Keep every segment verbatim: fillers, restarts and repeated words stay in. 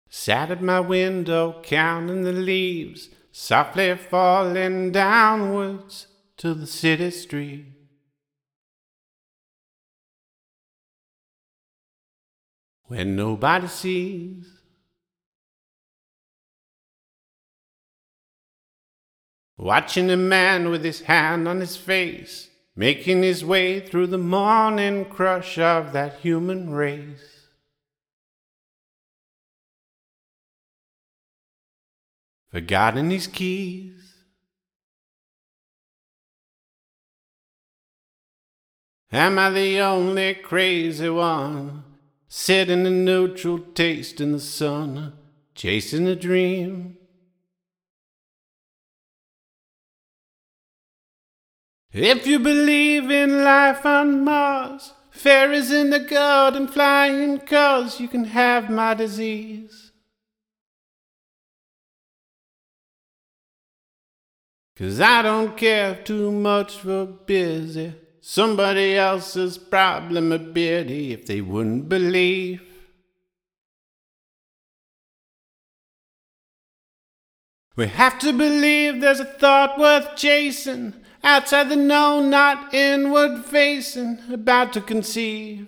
Sat at my window counting the leaves, softly falling downwards to the city street. Where nobody sees. Watching a man with his hand on his face, making his way through the morning crush of that human race. Forgotten his keys. Am I the only crazy one, sitting in neutral, tasting the sun, chasing a dream? If you believe in life on Mars, fairies in the garden, flying cars, you can have my disease. 'Cause I don't care too much for busy somebody else's problem a bitty if they wouldn't believe. We have to believe there's a thought worth chasing, outside the known, not inward facing, about to conceive.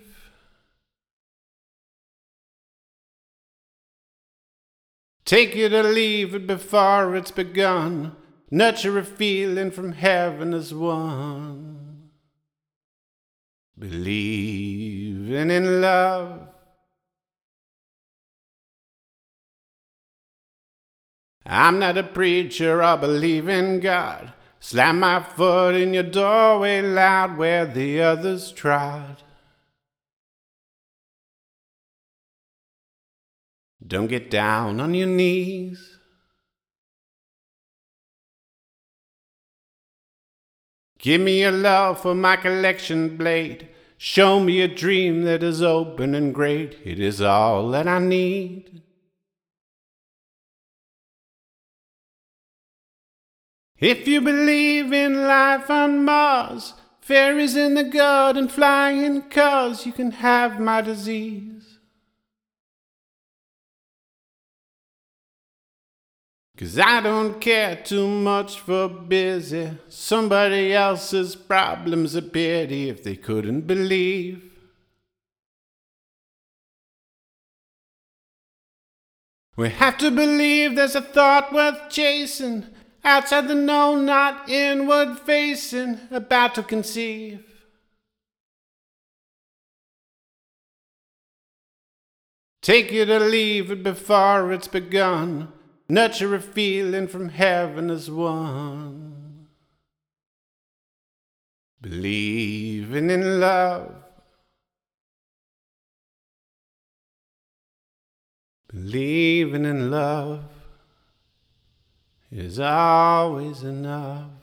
Take it or leave it before it's begun. Nurture a feeling from heaven as one. Believing in love. I'm not a preacher or believe in God. Slam my foot in your doorway loud where the others trod. Don't get down on your knees. Give me your love for my collection blade. Show me a dream that is open and great. It is all that I need. If you believe in life on Mars, fairies in the garden, flying cars, you can have my disease. 'Cause I don't care too much for busy somebody else's problems a pity if they couldn't believe. We have to believe there's a thought worth chasing, outside the known, not inward facing, about to conceive. Take it or leave it before it's begun. Nurture a feeling from heaven as one. Believing in love. Believing in love is always enough.